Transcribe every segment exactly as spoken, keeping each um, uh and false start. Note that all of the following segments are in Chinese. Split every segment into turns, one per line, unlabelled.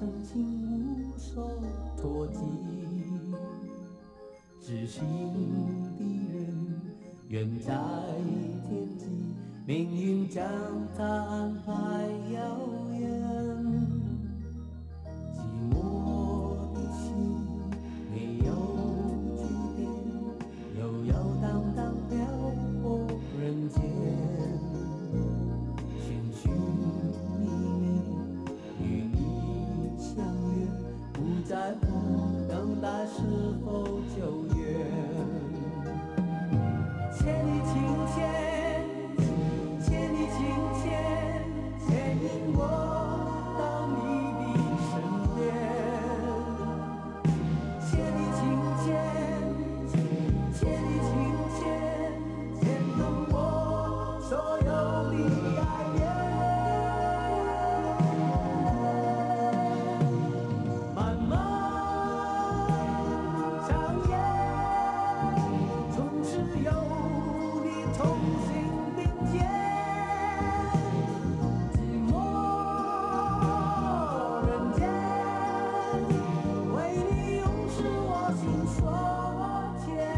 深情无所托寄，知心的人远在天际，命运将它安排遥远。寂寞的心没有句点，悠悠荡荡漂泊人间，寻寻觅觅与你相约，不在乎等待是否久远。千里情牵，千里情牵，牵引我到你的身边。千里情牵，千里情牵，牵动我所有的爱恋。漫漫长夜，总是有你同行并肩。寂寞人间，为你永是我心所牵。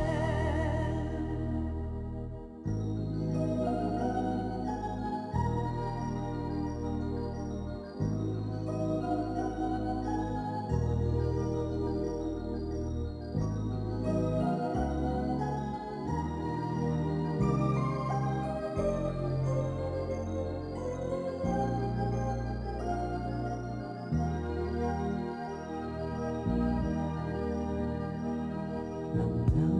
浪涛